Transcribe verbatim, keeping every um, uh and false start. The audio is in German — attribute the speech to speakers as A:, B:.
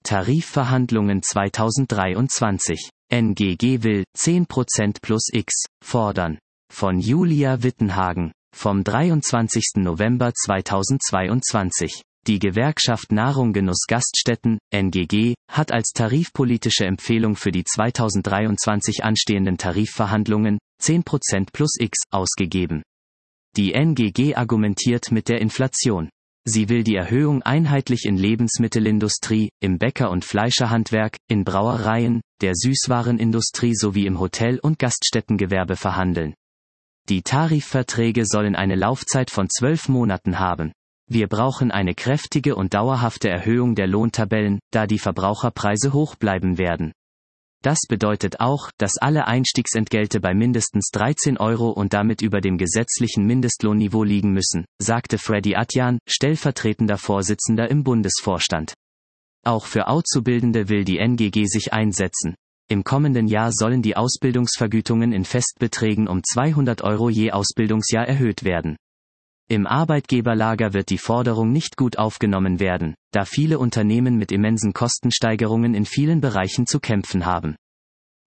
A: Tarifverhandlungen zweitausenddreiundzwanzig. N G G will zehn Prozent plus X fordern. Von Julia Wittenhagen, vom dreiundzwanzigsten November zweitausendzweiundzwanzig. Die Gewerkschaft Nahrung Genuss Gaststätten, N G G, hat als tarifpolitische Empfehlung für die zweitausenddreiundzwanzig anstehenden Tarifverhandlungen zehn Prozent plus X ausgegeben. Die N G G argumentiert mit der Inflation. Sie will die Erhöhung einheitlich in Lebensmittelindustrie, im Bäcker- und Fleischerhandwerk, in Brauereien, der Süßwarenindustrie sowie im Hotel- und Gaststättengewerbe verhandeln. Die Tarifverträge sollen eine Laufzeit von zwölf Monaten haben. Wir brauchen eine kräftige und dauerhafte Erhöhung der Lohntabellen, da die Verbraucherpreise hoch bleiben werden. Das bedeutet auch, dass alle Einstiegsentgelte bei mindestens dreizehn Euro und damit über dem gesetzlichen Mindestlohnniveau liegen müssen, sagte Freddy Atjan, stellvertretender Vorsitzender im Bundesvorstand. Auch für Auszubildende will die N G G sich einsetzen. Im kommenden Jahr sollen die Ausbildungsvergütungen in Festbeträgen um zweihundert Euro je Ausbildungsjahr erhöht werden. Im Arbeitgeberlager wird die Forderung nicht gut aufgenommen werden, da viele Unternehmen mit immensen Kostensteigerungen in vielen Bereichen zu kämpfen haben.